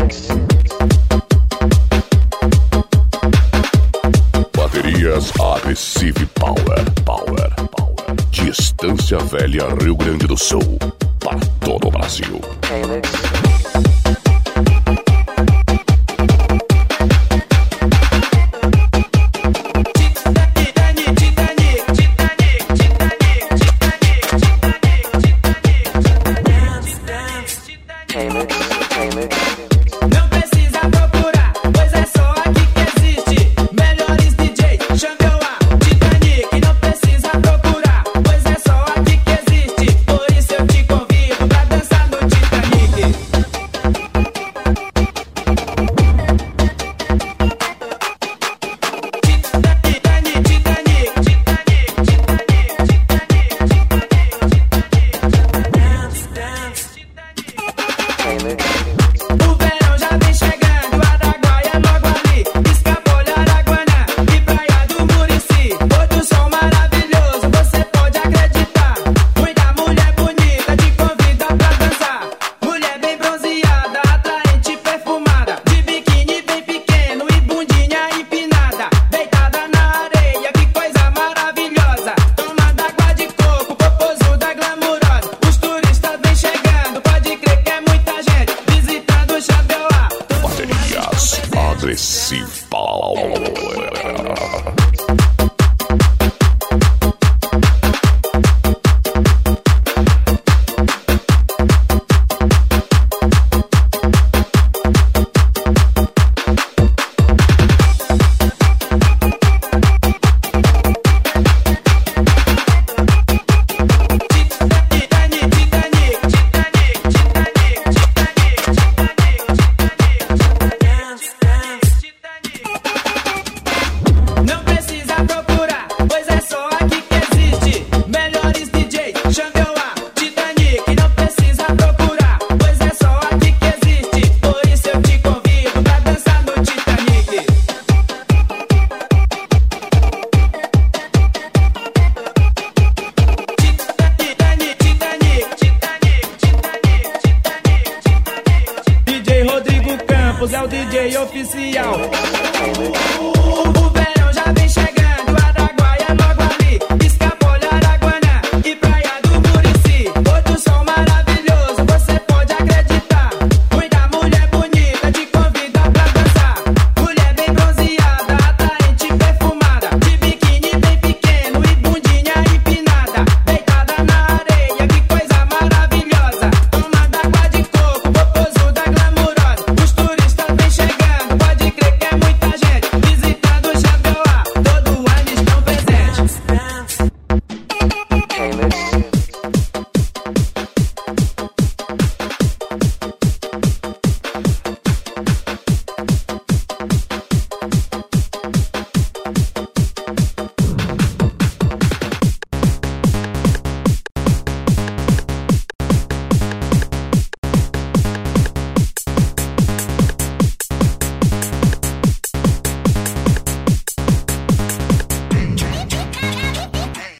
Baterias Aggressive Power. De Estância Velha, Rio Grande do Sul, para todo o Brasil. Não precisa procurar, pois é só aqui que existe. Melhores DJ, chame eu a Titanic. Não precisa procurar, pois é só aqui que existe. Por isso eu te convido pra dançar no Titanic. O verão já vem chegando, Araguaia é logo ali. Escapolha, Araguanã e Praia do Murici. Pôr do sol maravilhoso, você pode acreditar. Muita mulher bonita te convida pra dançar. Mulher bem bronzeada, atraente, perfumada, de biquíni bem pequeno e bundinha empinada. Deitada na areia, que coisa maravilhosa. Tomando água de coco, popozuda glamurosa. Os turistas vêm chegando, pode crer que é muita gente visitando o Xabeoá. Baterias Aggressive Power. Não precisa procurar, pois é só aqui que existe. Melhores DJ, chame eu a Titanic. Não precisa procurar, pois é só aqui que existe. Por isso eu te convido pra dançar no Titanic. DJ Rodrigo Campos é o DJ oficial. O verão já vem chegando.